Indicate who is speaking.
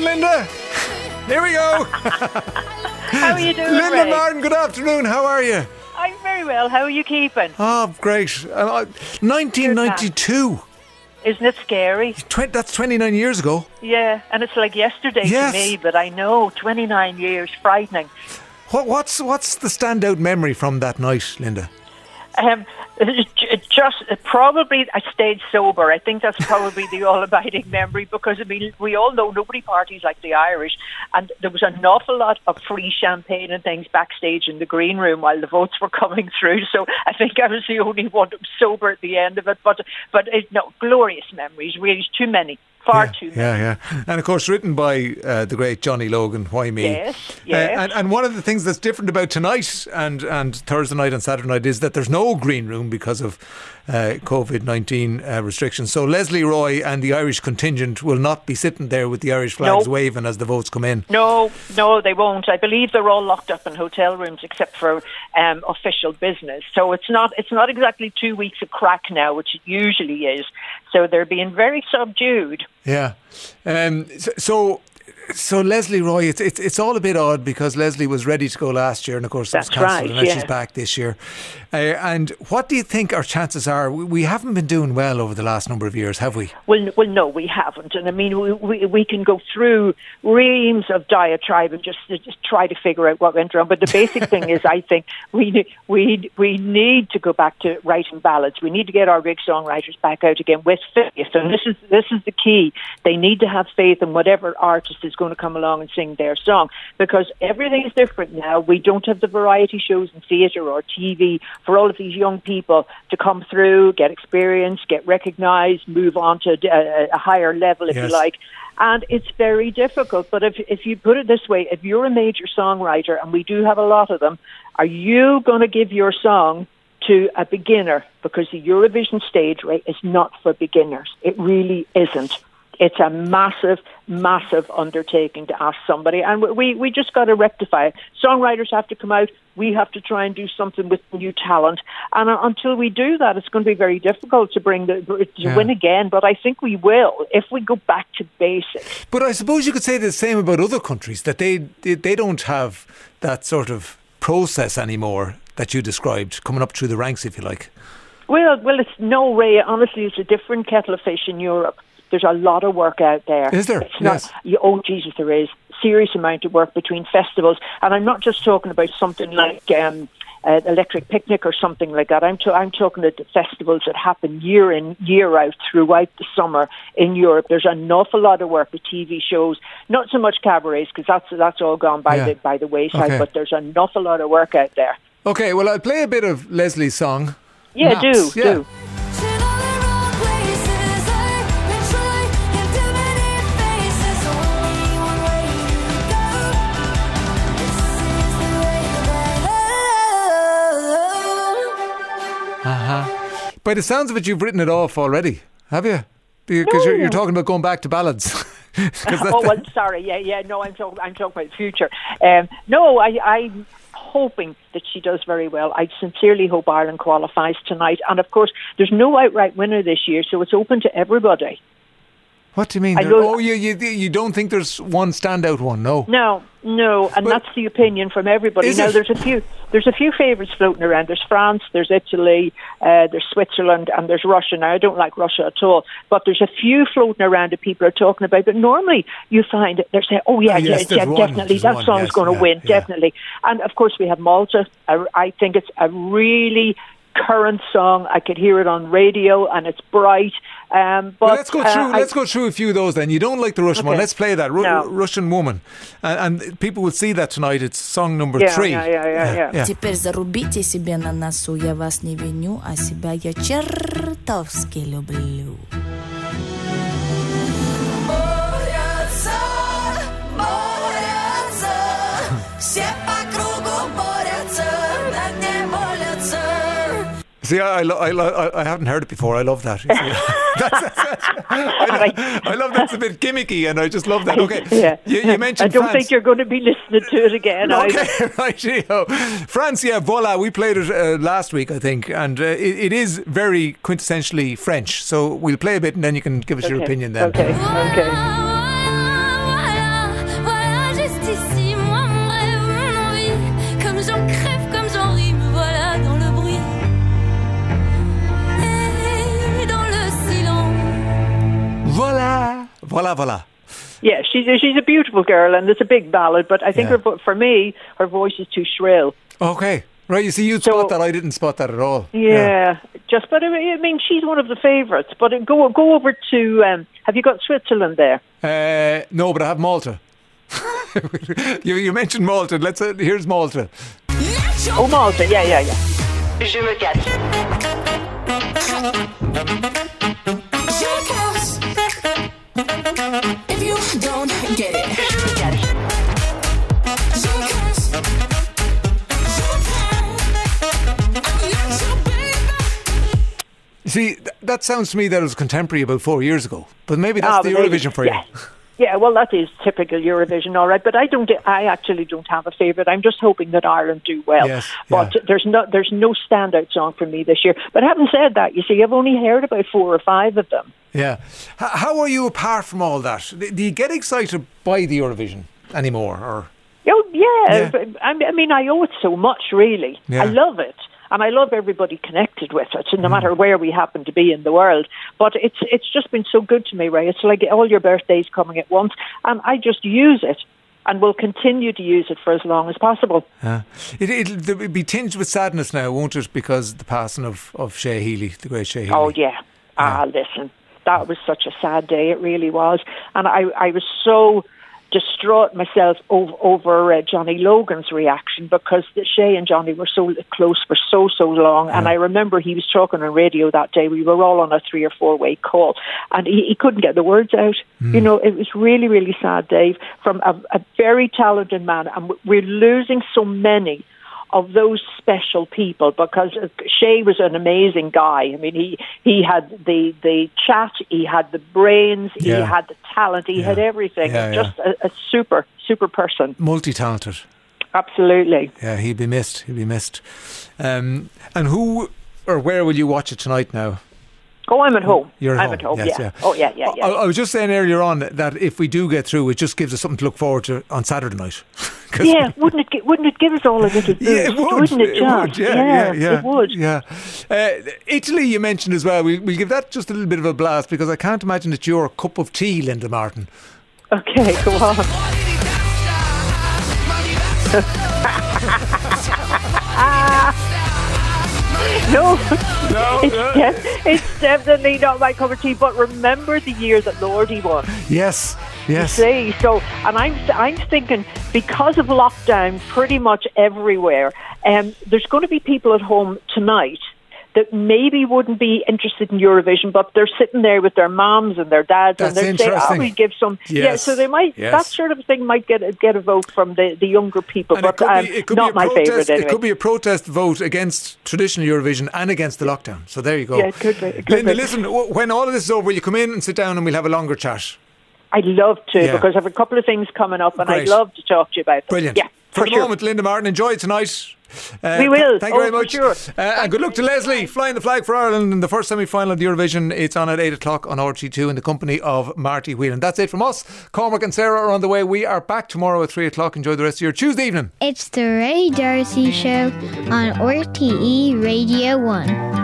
Speaker 1: on, Linda. Here we go.
Speaker 2: How are you doing,
Speaker 1: Linda
Speaker 2: Ray?
Speaker 1: Martin, good afternoon. How are you?
Speaker 2: I'm very well. How are you keeping?
Speaker 1: Oh, great. 1992.
Speaker 2: Isn't it scary?
Speaker 1: That's 29 years ago.
Speaker 2: Yeah, and it's like yesterday
Speaker 1: Yes.
Speaker 2: to me, but I know 29 years, frightening.
Speaker 1: What's the standout memory from that night, Linda?
Speaker 2: Just probably I stayed sober. I think that's probably the all-abiding memory, because I mean we all know nobody parties like the Irish, and there was an awful lot of free champagne and things backstage in the green room while the votes were coming through. So I think I was the only one sober at the end of it. But no, glorious memories. Really, too many. Far too many.
Speaker 1: Yeah. And of course, written by the great Johnny Logan. Why me?
Speaker 2: Yes.
Speaker 1: And one of the things that's different about tonight and Thursday night and Saturday night is that there's no green room because of COVID-19 restrictions. So Leslie Roy and the Irish contingent will not be sitting there with the Irish flags waving as the votes come in.
Speaker 2: No, they won't. I believe they're all locked up in hotel rooms except for official business. So it's not exactly 2 weeks of crack now, which it usually is. So they're being very subdued.
Speaker 1: Yeah. So Leslie Roy, it's all a bit odd because Leslie was ready to go last year, and of course it was cancelled, and now she's back this year. And what do you think our chances are? We haven't been doing well over the last number of years, have we?
Speaker 2: Well, no, we haven't. And I mean, we can go through reams of diatribe and just try to figure out what went wrong. But the basic thing is, I think we need to go back to writing ballads. We need to get our big songwriters back out again with faith. And this is the key. They need to have faith in whatever artist is going to come along and sing their song, because everything is different now. We don't have the variety shows in theatre or TV for all of these young people to come through, get experience, get recognised, move on to a higher level, if you like. And it's very difficult. But if you put it this way, if you're a major songwriter, and we do have a lot of them, are you going to give your song to a beginner? Because the Eurovision stage, right, is not for beginners. It really isn't. It's a massive, massive undertaking to ask somebody, and we just got to rectify it. Songwriters have to come out. We have to try and do something with new talent, and until we do that, it's going to be very difficult to win again. But I think we will if we go back to basics.
Speaker 1: But I suppose you could say the same about other countries, that they don't have that sort of process anymore that you described, coming up through the ranks, if you like.
Speaker 2: Well, it's no way. Honestly, it's a different kettle of fish in Europe. There's a lot of work out there.
Speaker 1: Is there?
Speaker 2: Yes. Oh, Jesus, there is. Serious amount of work between festivals. And I'm not just talking about something like Electric Picnic or something like that. I'm talking about the festivals that happen year in, year out throughout the summer in Europe. There's an awful lot of work with TV shows. Not so much cabarets, because that's all gone by the wayside. Okay. But there's an awful lot of work out there.
Speaker 1: Okay, well, I'll play a bit of Leslie's song.
Speaker 2: Yeah,
Speaker 1: Maps.
Speaker 2: do.
Speaker 1: By the sounds of it, you've written it off already, have you? Because you're talking about going back to ballads.
Speaker 2: Sorry. Yeah. No, I'm talking about the future. No, I'm hoping that she does very well. I sincerely hope Ireland qualifies tonight. And of course, there's no outright winner this year, so it's open to everybody.
Speaker 1: What do you mean? You don't think there's one standout one? No,
Speaker 2: and that's the opinion from everybody. Now, there's a few favourites floating around. There's France, there's Italy, there's Switzerland, and there's Russia. Now, I don't like Russia at all, but there's a few floating around that people are talking about. But normally, you find that they're saying, definitely, that song's going to win, definitely. And of course, we have Malta. I think it's a really current song. I could hear it on radio, and it's bright. But
Speaker 1: let's go through. Let's go through a few of those then. You don't like the Russian one. Let's play that Russian Woman, and people will see that tonight. It's song number 3.
Speaker 2: Yeah.
Speaker 3: Теперь зарубите себе на носу, я вас не виню, а себя я чертовски люблю. Борются, все по кругу борются, на дне молятся.
Speaker 1: See, I haven't heard it before. I love that. I love that's a bit gimmicky, and I just love that. Okay, you mentioned
Speaker 2: I don't
Speaker 1: France.
Speaker 2: think you're going to be listening to it again.
Speaker 1: Okay, right, France, voila. We played it last week, I think, and it is very quintessentially French. So we'll play a bit, and then you can give us your opinion then.
Speaker 2: Okay.
Speaker 1: Voila, voila.
Speaker 2: Yeah, she's a beautiful girl, and it's a big ballad. But I think for me, her voice is too shrill.
Speaker 1: Okay. Right, you see, you'd spot that. I didn't spot that at all.
Speaker 2: Yeah. But I mean, she's one of the favourites. But go over to. Have you got Switzerland there?
Speaker 1: No, but I have Malta. you mentioned Malta. Here's Malta.
Speaker 2: Oh, Malta. Yeah.
Speaker 4: Je me cache. If you don't get it. Je me cache.
Speaker 1: See, that sounds to me that it was contemporary about 4 years ago. But maybe that's the Eurovision for you.
Speaker 2: Yeah, well, that is typical Eurovision, all right. But I actually don't have a favourite. I'm just hoping that Ireland do well.
Speaker 1: Yes,
Speaker 2: but there's no standout song for me this year. But having said that, you see, I've only heard about 4 or 5 of them.
Speaker 1: Yeah. How are you apart from all that? Do you get excited by the Eurovision anymore? Or?
Speaker 2: Oh, yeah. I mean, I owe it so much, really.
Speaker 1: Yeah.
Speaker 2: I love it. And I love everybody connected with it, no matter where we happen to be in the world. But it's just been so good to me, Ray. It's like all your birthdays coming at once. And I just use it and will continue to use it for as long as possible.
Speaker 1: It'll be tinged with sadness now, won't it? Because the passing of Shea Healy, the great Shea Healy.
Speaker 2: Oh, yeah. Listen, that was such a sad day. It really was. And I was so distraught myself over Johnny Logan's reaction, because Shea and Johnny were so close for so long. And I remember he was talking on radio that day. We were all on a 3 or 4 way call, and he couldn't get the words out. You know, it was really, really sad, Dave, from a very talented man. And we're losing so many of those special people, because Shea was an amazing guy. I mean, he had the chat, he had the brains, he had the talent, he had everything. Just a super person.
Speaker 1: Multi-talented.
Speaker 2: Absolutely.
Speaker 1: Yeah, he'd be missed. And who or where will you watch it tonight now?
Speaker 2: Oh, I'm at home.
Speaker 1: You're
Speaker 2: at home.
Speaker 1: Yes,
Speaker 2: yeah. Oh, yeah.
Speaker 1: I was just saying earlier on that if we do get through, it just gives us something to look forward to on Saturday night.
Speaker 2: Wouldn't it give us all a little boost?
Speaker 1: Yeah, it would.
Speaker 2: Wouldn't it just?
Speaker 1: It
Speaker 2: would.
Speaker 1: Yeah. Italy, you mentioned as well. We'll give that just a little bit of a blast, because I can't imagine it's your cup of tea, Linda Martin.
Speaker 2: Okay, go on. No, it's definitely not my cup of tea. But remember the year that Lordy won.
Speaker 1: Yes.
Speaker 2: You see, so, and I'm thinking, because of lockdown pretty much everywhere, there's going to be people at home tonight that maybe wouldn't be interested in Eurovision, but they're sitting there with their moms and their dads, and they're saying, "Oh, we give some." Yes. Yeah, so they might. Yes. That sort of thing might get a vote from the younger people, and but it could not my favourite. Anyway.
Speaker 1: It could be a protest vote against traditional Eurovision and against the lockdown. So there you go.
Speaker 2: Yeah, it could be.
Speaker 1: Linda, listen, when all of this is over, you come in and sit down, and we'll have a longer chat.
Speaker 2: I'd love to, because I have a couple of things coming up, and I'd love to talk to you about them.
Speaker 1: Brilliant.
Speaker 2: Yeah,
Speaker 1: for the moment, Linda Martin, enjoy it tonight.
Speaker 2: We will.
Speaker 1: Thank you very much.
Speaker 2: Sure.
Speaker 1: And good luck to Leslie, flying the flag for Ireland in the first semi-final of the Eurovision. It's on at 8 o'clock on RTÉ2 in the company of Marty Whelan. That's it from us. Cormac and Sarah are on the way. We are back tomorrow at 3 o'clock. Enjoy the rest of your Tuesday evening.
Speaker 5: It's the Ray Darcy Show on RTE Radio 1.